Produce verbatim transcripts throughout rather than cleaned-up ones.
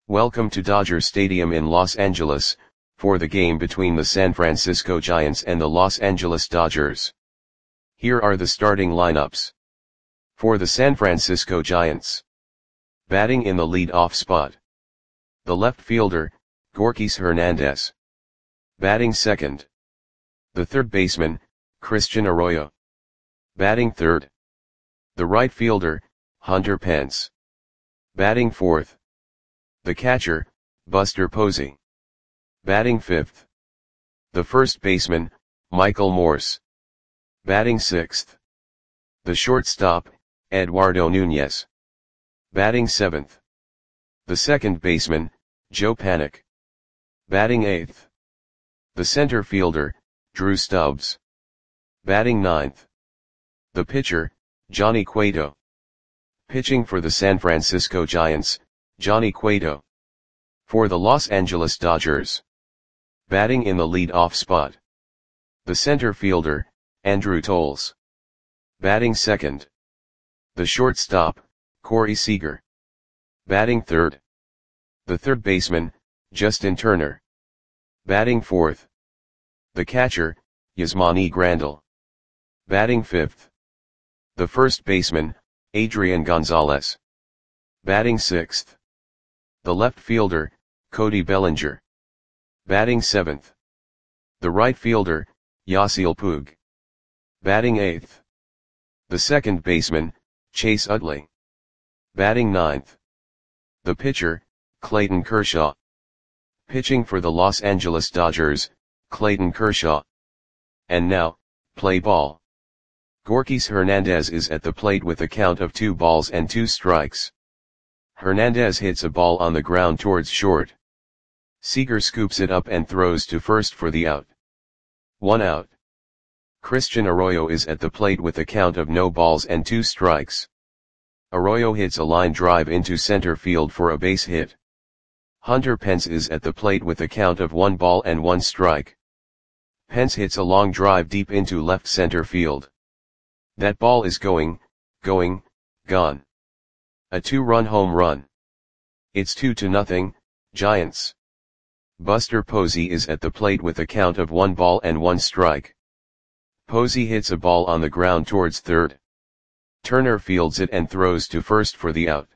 Welcome to Dodger Stadium in Los Angeles, for the game between the San Francisco Giants and the Los Angeles Dodgers. Here are the starting lineups. For the San Francisco Giants. Batting in the lead-off spot. The left fielder, Gorkys Hernandez. Batting second. The third baseman, Christian Arroyo. Batting third. The right fielder, Hunter Pence. Batting fourth. The catcher, Buster Posey. Batting fifth. The first baseman, Michael Morse. Batting sixth. The shortstop, Eduardo Nunez. Batting seventh. The second baseman, Joe Panik. Batting eighth. The center fielder, Drew Stubbs. Batting ninth. The pitcher, Johnny Cueto. Pitching for the San Francisco Giants, Johnny Cueto. For the Los Angeles Dodgers. Batting in the lead-off spot. The center fielder, Andrew Toles. Batting second. The shortstop, Corey Seager. Batting third. The third baseman, Justin Turner. Batting fourth. The catcher, Yasmani Grandal. Batting fifth. The first baseman, Adrian Gonzalez. Batting sixth. The left fielder, Cody Bellinger. Batting seventh. The right fielder, Yasiel Puig. Batting eighth. The second baseman, Chase Utley. Batting ninth. The pitcher, Clayton Kershaw. Pitching for the Los Angeles Dodgers, Clayton Kershaw. And now, play ball. Gorkys Hernandez is at the plate with a count of two balls and two strikes. Hernandez hits a ball on the ground towards short. Seager scoops it up and throws to first for the out. One out. Christian Arroyo is at the plate with a count of no balls and two strikes. Arroyo hits a line drive into center field for a base hit. Hunter Pence is at the plate with a count of one ball and one strike. Pence hits a long drive deep into left center field. That ball is going, going, gone. A two-run home run. It's two to nothing, Giants. Buster Posey is at the plate with a count of one ball and one strike. Posey hits a ball on the ground towards third. Turner fields it and throws to first for the out.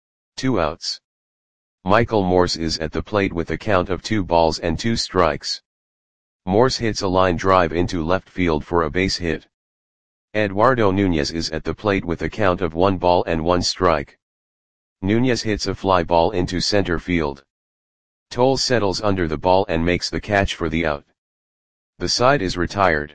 Two outs. Michael Morse is at the plate with a count of two balls and two strikes. Morse hits a line drive into left field for a base hit. Eduardo Nunez is at the plate with a count of one ball and one strike. Nunez hits a fly ball into center field. Toles settles under the ball and makes the catch for the out. The side is retired.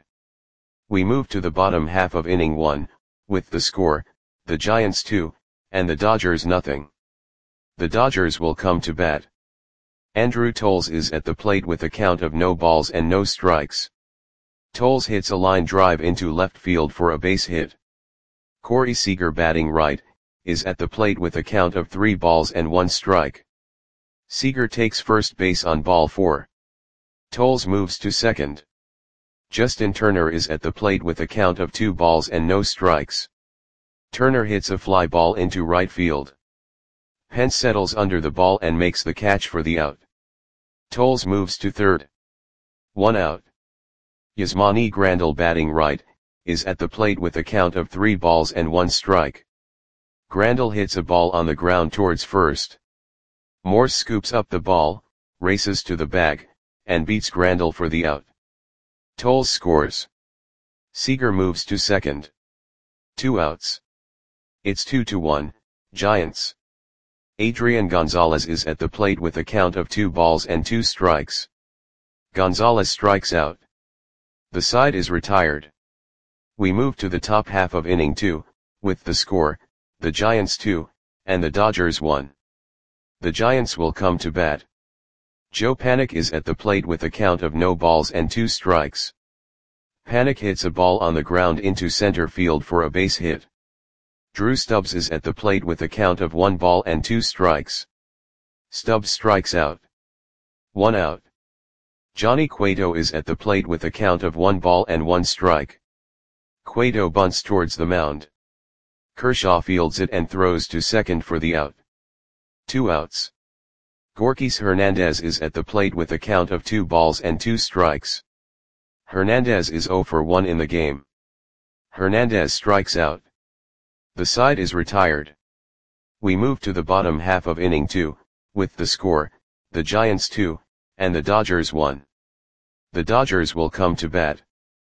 We move to the bottom half of inning one, with the score, the Giants two, and the Dodgers nothing. The Dodgers will come to bat. Andrew Toles is at the plate with a count of no balls and no strikes. Toles hits a line drive into left field for a base hit. Corey Seager, batting right, is at the plate with a count of three balls and one strike. Seager takes first base on ball four. Toles moves to second. Justin Turner is at the plate with a count of two balls and no strikes. Turner hits a fly ball into right field. Pence settles under the ball and makes the catch for the out. Toles moves to third. One out. Yasmani Grandal, batting right, is at the plate with a count of three balls and one strike. Grandal hits a ball on the ground towards first. Morse scoops up the ball, races to the bag, and beats Grandal for the out. Toles scores. Seager moves to second. Two outs. It's two to one, Giants. Adrian Gonzalez is at the plate with a count of two balls and two strikes. Gonzalez strikes out. The side is retired. We move to the top half of inning two, with the score, the Giants two, and the Dodgers one. The Giants will come to bat. Joe Panik is at the plate with a count of no balls and two strikes. Panik hits a ball on the ground into center field for a base hit. Drew Stubbs is at the plate with a count of one ball and two strikes. Stubbs strikes out. One out. Johnny Cueto is at the plate with a count of one ball and one strike. Cueto bunts towards the mound. Kershaw fields it and throws to second for the out. Two outs. Gorkys Hernandez is at the plate with a count of two balls and two strikes. Hernandez is zero for one in the game. Hernandez strikes out. The side is retired. We move to the bottom half of inning two, with the score, the Giants two, and the Dodgers one. The Dodgers will come to bat.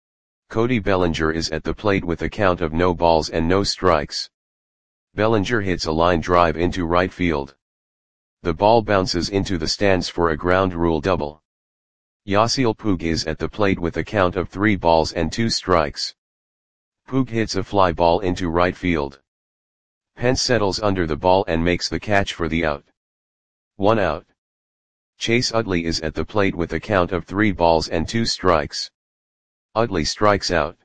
Cody Bellinger is at the plate with a count of no balls and no strikes. Bellinger hits a line drive into right field. The ball bounces into the stands for a ground rule double. Yasiel Puig is at the plate with a count of three balls and two strikes. Puig hits a fly ball into right field. Pence settles under the ball and makes the catch for the out. One out. Chase Utley is at the plate with a count of three balls and two strikes. Utley strikes out.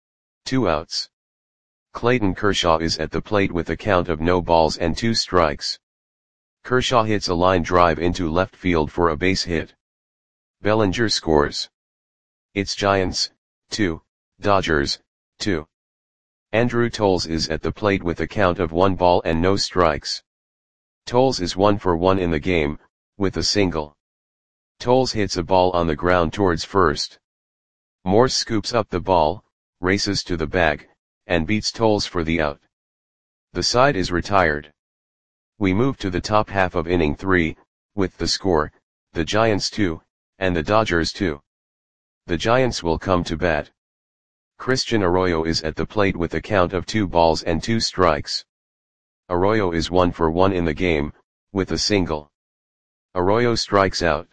Two outs. Clayton Kershaw is at the plate with a count of no balls and two strikes. Kershaw hits a line drive into left field for a base hit. Bellinger scores. It's Giants, two, Dodgers, two. Andrew Toles is at the plate with a count of one ball and no strikes. Toles is one for one in the game, with a single. Toles hits a ball on the ground towards first. Morse scoops up the ball, races to the bag, and beats Toles for the out. The side is retired. We move to the top half of inning three, with the score, the Giants two, and the Dodgers two. The Giants will come to bat. Christian Arroyo is at the plate with a count of two balls and two strikes. Arroyo is one for one in the game, with a single. Arroyo strikes out.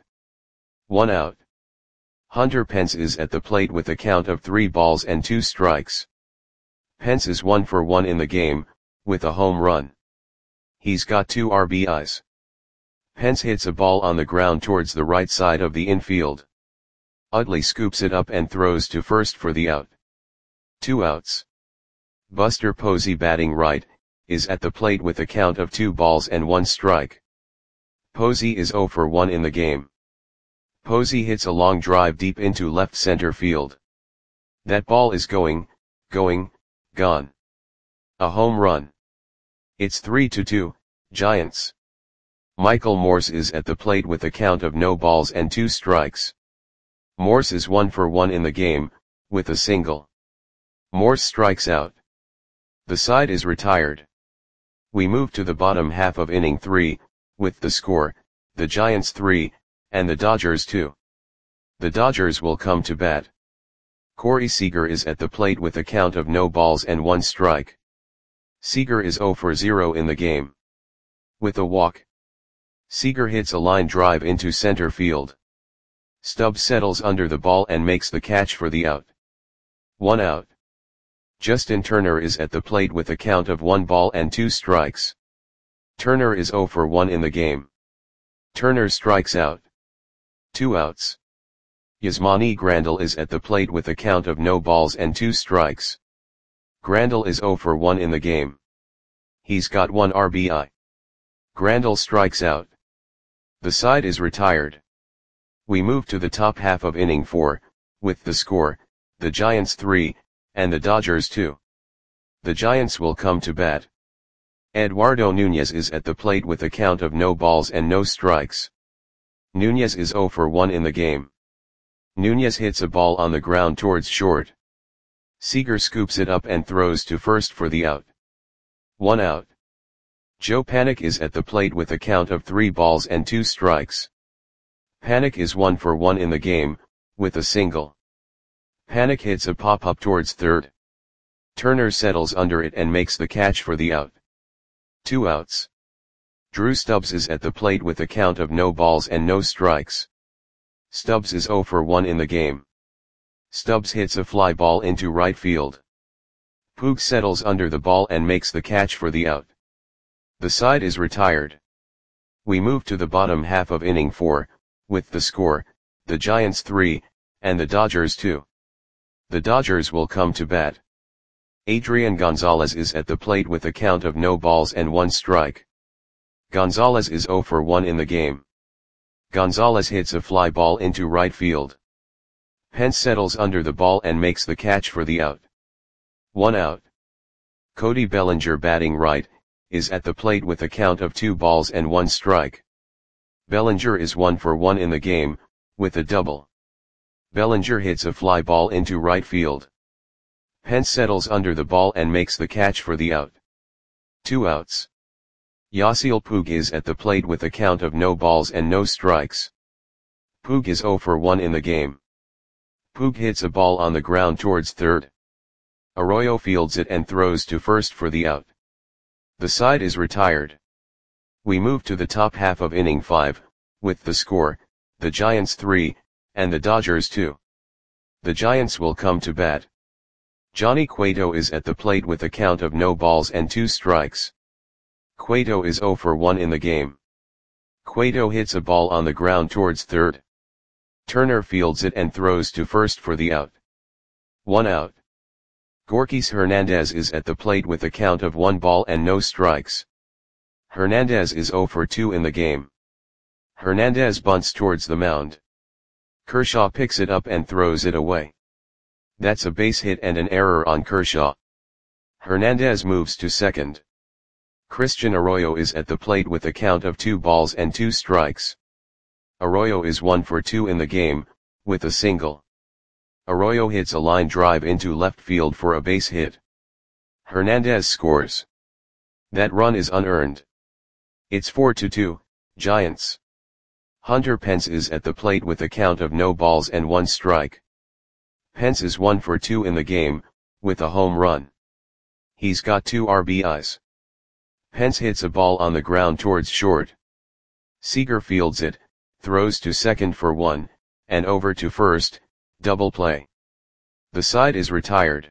One out. Hunter Pence is at the plate with a count of three balls and two strikes. Pence is one for one in the game, with a home run. He's got two R B Is. Pence hits a ball on the ground towards the right side of the infield. Utley scoops it up and throws to first for the out. Two outs. Buster Posey, batting right, is at the plate with a count of two balls and one strike. Posey is zero for one in the game. Posey hits a long drive deep into left center field. That ball is going, going, gone. A home run. It's three to two, Giants. Michael Morse is at the plate with a count of no balls and two strikes. Morse is one for one in the game, with a single. Morse strikes out. The side is retired. We move to the bottom half of inning three, with the score, the Giants three, and the Dodgers two. The Dodgers will come to bat. Corey Seager is at the plate with a count of no balls and one strike. Seager is zero for zero in the game. With a walk. Seager hits a line drive into center field. Stubbs settles under the ball and makes the catch for the out. One out. Justin Turner is at the plate with a count of one ball and two strikes. Turner is zero for one in the game. Turner strikes out. Two outs. Yasmani Grandal is at the plate with a count of no balls and two strikes. Grandal is zero for one in the game. He's got one R B I. Grandal strikes out. The side is retired. We move to the top half of inning four, with the score, the Giants three, and the Dodgers two. The Giants will come to bat. Eduardo Nunez is at the plate with a count of no balls and no strikes. Nunez is zero for one in the game. Nunez hits a ball on the ground towards short. Seager scoops it up and throws to first for the out. One out. Joe Panik is at the plate with a count of three balls and two strikes. Panik is one for one in the game, with a single. Panik hits a pop-up towards third. Turner settles under it and makes the catch for the out. Two outs. Drew Stubbs is at the plate with a count of no balls and no strikes. Stubbs is zero for one in the game. Stubbs hits a fly ball into right field. Puig settles under the ball and makes the catch for the out. The side is retired. We move to the bottom half of inning four, with the score, the Giants three, and the Dodgers two. The Dodgers will come to bat. Adrian Gonzalez is at the plate with a count of no balls and one strike. Gonzalez is zero for one in the game. Gonzalez hits a fly ball into right field. Pence settles under the ball and makes the catch for the out. One out. Cody Bellinger, batting right, is at the plate with a count of two balls and one strike. Bellinger is one for one in the game, with a double. Bellinger hits a fly ball into right field. Pence settles under the ball and makes the catch for the out. Two outs. Yasiel Puig is at the plate with a count of no balls and no strikes. Puig is zero for one in the game. Puig hits a ball on the ground towards third. Arroyo fields it and throws to first for the out. The side is retired. We move to the top half of inning five, with the score, the Giants three, and the Dodgers two. The Giants will come to bat. Johnny Cueto is at the plate with a count of no balls and two strikes. Cueto is zero for one in the game. Cueto hits a ball on the ground towards third. Turner fields it and throws to first for the out. One out. Gorkys Hernandez is at the plate with a count of one ball and no strikes. Hernandez is zero for two in the game. Hernandez bunts towards the mound. Kershaw picks it up and throws it away. That's a base hit and an error on Kershaw. Hernandez moves to second. Christian Arroyo is at the plate with a count of two balls and two strikes. Arroyo is one for two in the game, with a single. Arroyo hits a line drive into left field for a base hit. Hernandez scores. That run is unearned. It's four to two, Giants. Hunter Pence is at the plate with a count of no balls and one strike. Pence is one for two in the game, with a home run. He's got two R B Is. Pence hits a ball on the ground towards short. Seager fields it, throws to second for one, and over to first, double play. The side is retired.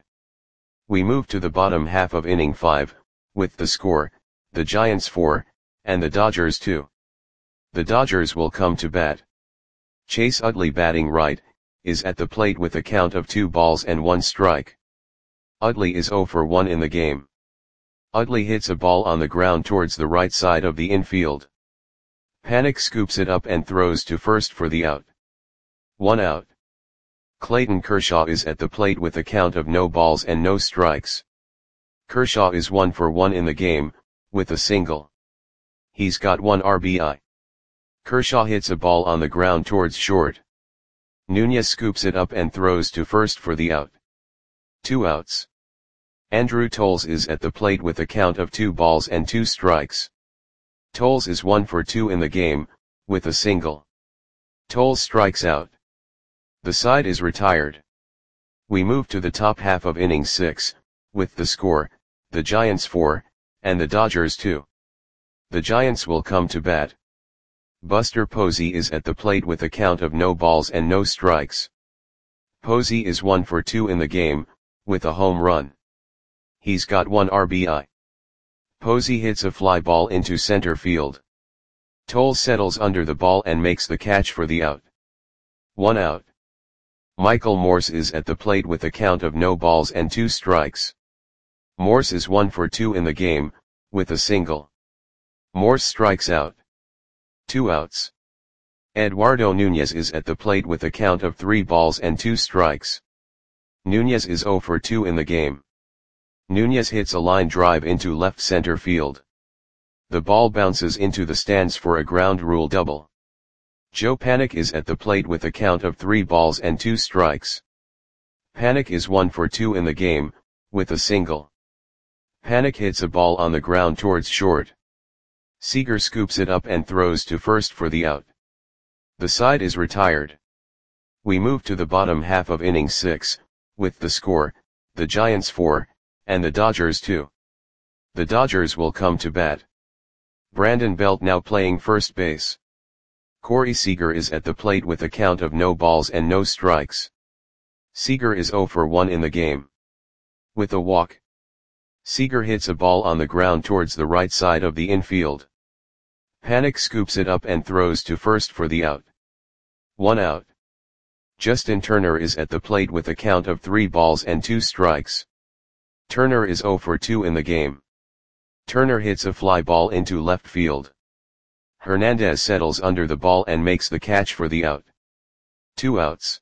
We move to the bottom half of inning five, with the score, the Giants four, and the Dodgers two. The Dodgers will come to bat. Chase Utley batting right, is at the plate with a count of two balls and one strike. Utley is zero for one in the game. Utley hits a ball on the ground towards the right side of the infield. Panik scoops it up and throws to first for the out. One out. Clayton Kershaw is at the plate with a count of no balls and no strikes. Kershaw is one for one in the game, with a single. He's got one R B I. Kershaw hits a ball on the ground towards short. Nunez scoops it up and throws to first for the out. Two outs. Andrew Toles is at the plate with a count of two balls and two strikes. Toles is one for two in the game, with a single. Toles strikes out. The side is retired. We move to the top half of inning six, with the score, the Giants four, and the Dodgers two. The Giants will come to bat. Buster Posey is at the plate with a count of no balls and no strikes. Posey is one for two in the game, with a home run. He's got one R B I. Posey hits a fly ball into center field. Toles settles under the ball and makes the catch for the out. One out. Michael Morse is at the plate with a count of no balls and two strikes. Morse is one for two in the game, with a single. Morse strikes out. Two outs. Eduardo Nunez is at the plate with a count of three balls and two strikes. Nunez is zero for two in the game. Nunez hits a line drive into left center field. The ball bounces into the stands for a ground rule double. Joe Panik is at the plate with a count of three balls and two strikes. Panik is one for two in the game, with a single. Panik hits a ball on the ground towards short. Seager scoops it up and throws to first for the out. The side is retired. We move to the bottom half of inning six, with the score, the Giants four, and the Dodgers two. The Dodgers will come to bat. Brandon Belt now playing first base. Corey Seager is at the plate with a count of no balls and no strikes. Seager is zero for one in the game. With a walk. Seager hits a ball on the ground towards the right side of the infield. Panik scoops it up and throws to first for the out. One out. Justin Turner is at the plate with a count of three balls and two strikes. Turner is zero for two in the game. Turner hits a fly ball into left field. Hernandez settles under the ball and makes the catch for the out. Two outs.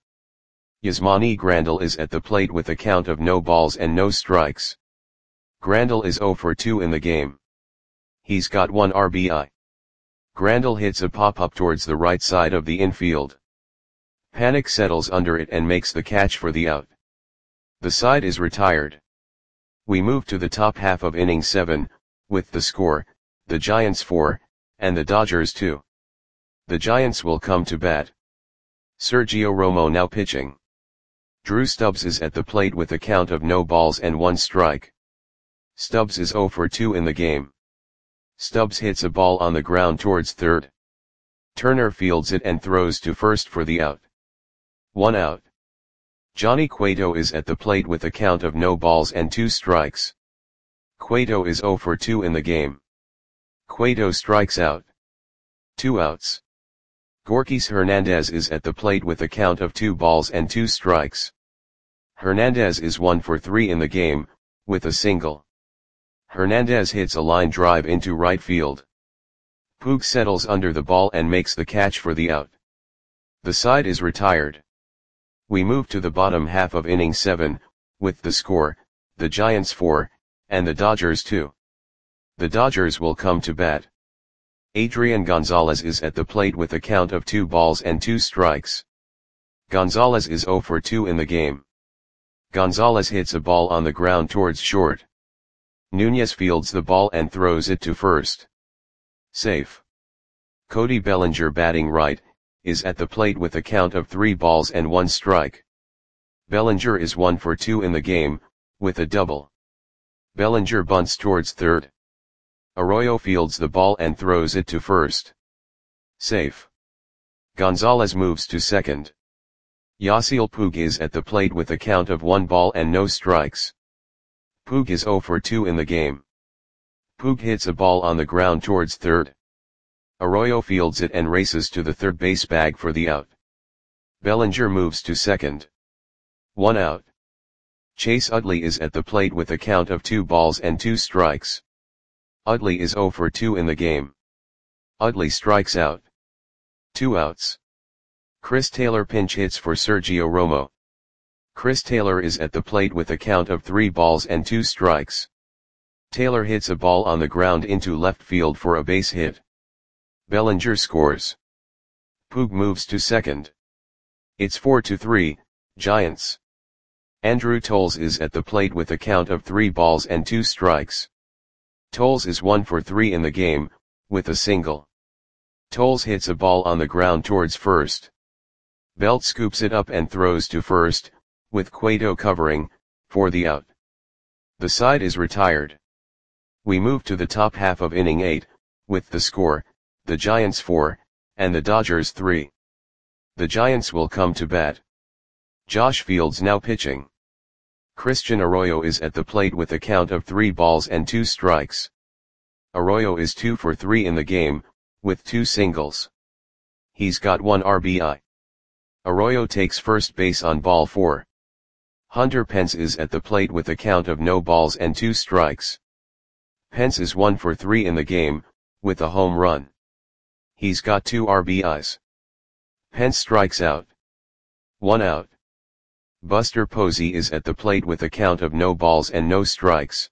Yasmani Grandal is at the plate with a count of no balls and no strikes. Grandal is zero for two in the game. He's got one R B I. Grandal hits a pop-up towards the right side of the infield. Panik settles under it and makes the catch for the out. The side is retired. We move to the top half of inning seven, with the score, the Giants four, and the Dodgers two. The Giants will come to bat. Sergio Romo now pitching. Drew Stubbs is at the plate with a count of no balls and one strike. Stubbs is zero for two in the game. Stubbs hits a ball on the ground towards third. Turner fields it and throws to first for the out. One out. Johnny Cueto is at the plate with a count of no balls and two strikes. Cueto is zero for two in the game. Cueto strikes out. Two outs. Gorkys Hernandez is at the plate with a count of two balls and two strikes. Hernandez is one for three in the game, with a single. Hernandez hits a line drive into right field. Puig settles under the ball and makes the catch for the out. The side is retired. We move to the bottom half of inning seven, with the score, the Giants four, and the Dodgers two. The Dodgers will come to bat. Adrian Gonzalez is at the plate with a count of two balls and two strikes. Gonzalez is zero for two in the game. Gonzalez hits a ball on the ground towards short. Nunez fields the ball and throws it to first. Safe. Cody Bellinger, batting right, is at the plate with a count of three balls and one strike. Bellinger is one for two in the game, with a double. Bellinger bunts towards third. Arroyo fields the ball and throws it to first. Safe. Gonzalez moves to second. Yasiel Puig is at the plate with a count of one ball and no strikes. Puig is zero for two in the game. Puig hits a ball on the ground towards third. Arroyo fields it and races to the third base bag for the out. Bellinger moves to second. One out. Chase Utley is at the plate with a count of two balls and two strikes. Utley is zero for two in the game. Utley strikes out. Two outs. Chris Taylor pinch hits for Sergio Romo. Chris Taylor is at the plate with a count of three balls and two strikes. Taylor hits a ball on the ground into left field for a base hit. Bellinger scores. Puig moves to second. It's four to three, Giants. Andrew Toles is at the plate with a count of three balls and two strikes. Toles is one for three in the game, with a single. Toles hits a ball on the ground towards first. Belt scoops it up and throws to first, with Cueto covering, for the out. The side is retired. We move to the top half of inning eight, with the score, the Giants four, and the Dodgers three. The Giants will come to bat. Josh Fields now pitching. Christian Arroyo is at the plate with a count of three balls and two strikes. Arroyo is two for three in the game, with two singles. He's got one R B I. Arroyo takes first base on ball four. Hunter Pence is at the plate with a count of no balls and two strikes. Pence is one for three in the game, with a home run. He's got two R B Is. Pence strikes out. One out. Buster Posey is at the plate with a count of no balls and no strikes.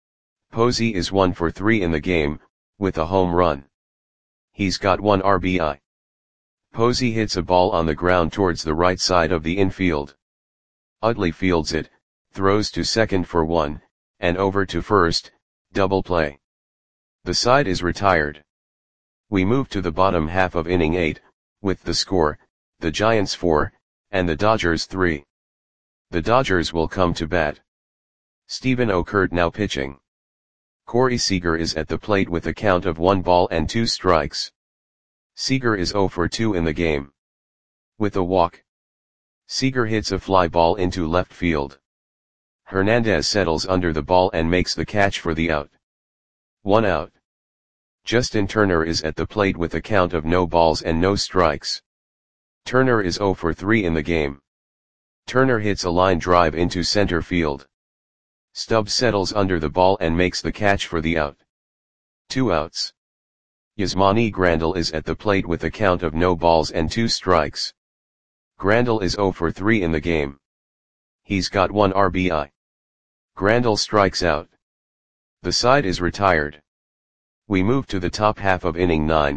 Posey is one for three in the game, with a home run. He's got one R B I. Posey hits a ball on the ground towards the right side of the infield. Utley fields it, throws to second for one, and over to first, double play. The side is retired. We move to the bottom half of inning eight, with the score, the Giants four, and the Dodgers three. The Dodgers will come to bat. Stephen Okert now pitching. Corey Seager is at the plate with a count of one ball and two strikes. Seager is zero for two in the game. With a walk. Seager hits a fly ball into left field. Hernandez settles under the ball and makes the catch for the out. One out. Justin Turner is at the plate with a count of no balls and no strikes. Turner is zero for three in the game. Turner hits a line drive into center field. Stubbs settles under the ball and makes the catch for the out. Two outs. Yasmani Grandal is at the plate with a count of no balls and two strikes. Grandal is zero for three in the game. He's got one R B I. Grandal strikes out. The side is retired. We move to the top half of inning nine,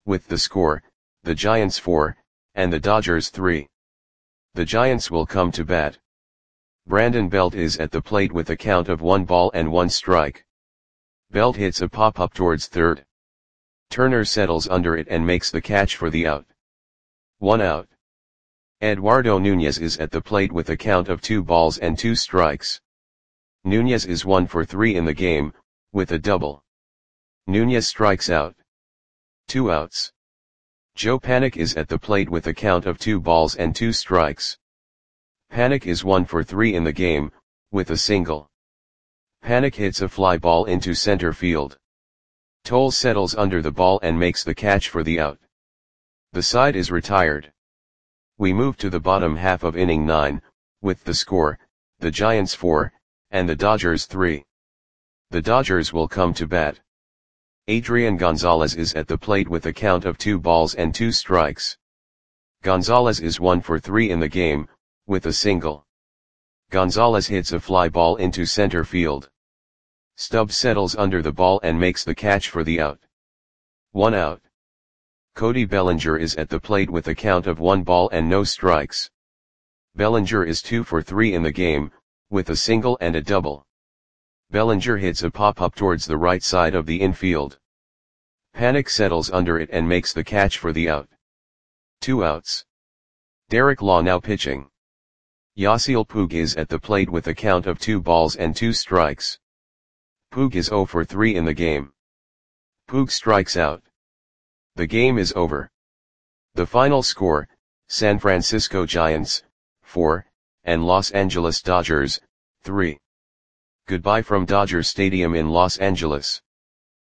with the score, the Giants four, and the Dodgers three. The Giants will come to bat. Brandon Belt is at the plate with a count of one ball and one strike. Belt hits a pop-up towards third. Turner settles under it and makes the catch for the out. One out. Eduardo Nunez is at the plate with a count of two balls and two strikes. Nunez is one for three in the game, with a double. Nunez strikes out. Two outs. Joe Panik is at the plate with a count of two balls and two strikes. Panik is one for three in the game, with a single. Panik hits a fly ball into center field. Toll settles under the ball and makes the catch for the out. The side is retired. We move to the bottom half of inning nine, with the score, the Giants four, and the Dodgers three. The Dodgers will come to bat. Adrian Gonzalez is at the plate with a count of two balls and two strikes. Gonzalez is one for three in the game, with a single. Gonzalez hits a fly ball into center field. Stubbs settles under the ball and makes the catch for the out. One out. Cody Bellinger is at the plate with a count of one ball and no strikes. Bellinger is two for three in the game, with a single and a double. Bellinger hits a pop-up towards the right side of the infield. Panik settles under it and makes the catch for the out. Two outs. Derek Law now pitching. Yasiel Puig is at the plate with a count of two balls and two strikes. Puig is zero for three in the game. Puig strikes out. The game is over. The final score, San Francisco Giants, four, and Los Angeles Dodgers, three. Goodbye from Dodger Stadium in Los Angeles.